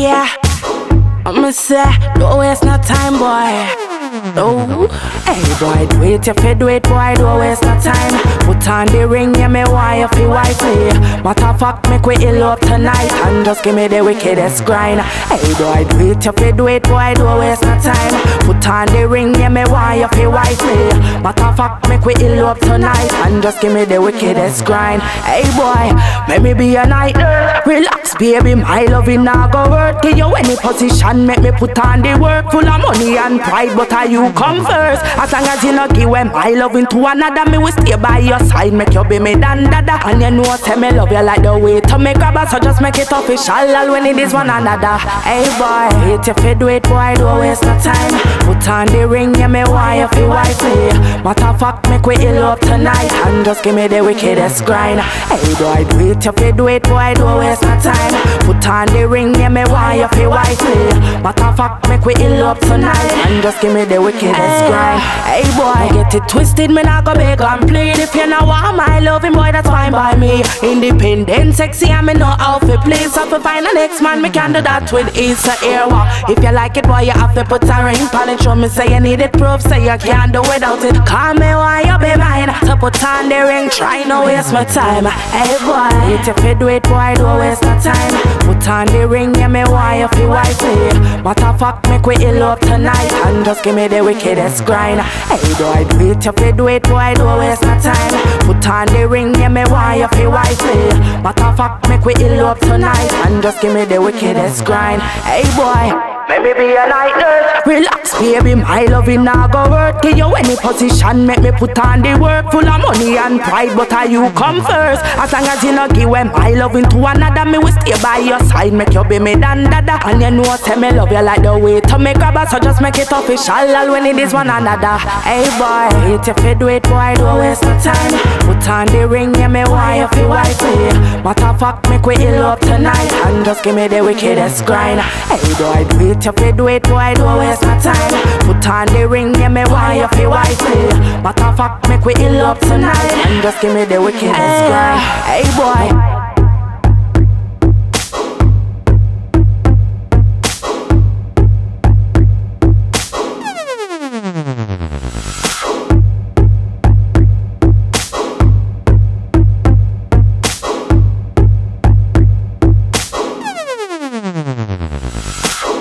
Yeah, I'ma say, don't waste no time, boy. No, hey boy, do it if you do it, boy, don't waste no time. Put on the ring, yeah, me why you feel wifey. Matter of fact, make we ill up tonight and just give me the wickedest grind. Hey boy, do it if you do it, boy, don't waste no time. Put on the ring, yeah, me why you feel wifey. Matter of fact, make we ill up tonight and just give me the wickedest grind. Hey boy, make me be a night. Relax, baby, my loving now go work. Give you any position, make me put on the work. Full of money and pride, but you come first. As long as you not give my loving to another, me will stay by your side, make you be me dan dada. And you know say me love you like the way to make grabber, so just make it official all when it is one another. Hey boy, hate if you do it, boy, don't waste no time. Put on the ring, yeah, me why you feel wifey. Matter of fact, make we ill up tonight and just give me the wickedest grind. Hey boy, do it if you do it, boy, don't waste no time. Put on the ring, yeah, me why you feel wifey. Matter of fact, make we ill up tonight and just give me the wickedest grind. Hey boy, get it twisted, me not go beg and plead. If you know want my loving, boy, that's fine by me. Independent, sexy, and me know how to please. So if I find the next man, me can do that with ease. So here what? If you like it, boy, you have to put a ring on it. Show me say you need it, proof, say you can't do without it. Call me why you be mine. So put on the ring, try no waste my time. Hey boy, if you do it, boy, don't waste my time. Put on the ring, yeah, me why you feel wifey. Matter of fact, make we ill up tonight and just give me the wickedest grind. Hey boy, do it if you do it, boy, don't waste my time. Put on the ring, yeah, me why you feel wifey. Matter of fact, make we ill up tonight and just give me the wickedest grind. Hey boy, make me be a night nurse. Relax, baby, my loving now go work. Give you any position, make me put on the work. Full of money and pride, but you come first. As long as you not give my loving to another, me will stay by your side, make you be me dan dada. And you know say me love you like the way to make grabber, so just make it official all when it is one another. Hey boy, hate if you do it, boy, don't waste no time. Put on the ring, yeah, me why you feel wifey. Matter of fact, make we ill up tonight and just give me the wickedest grind. Hey boy, do it if you do it, boy, don't waste my time. Put on the ring, yeah, me why you feel wifey. Matter of fact, make we ill up tonight and just give me the wickedest grind. Hey boy.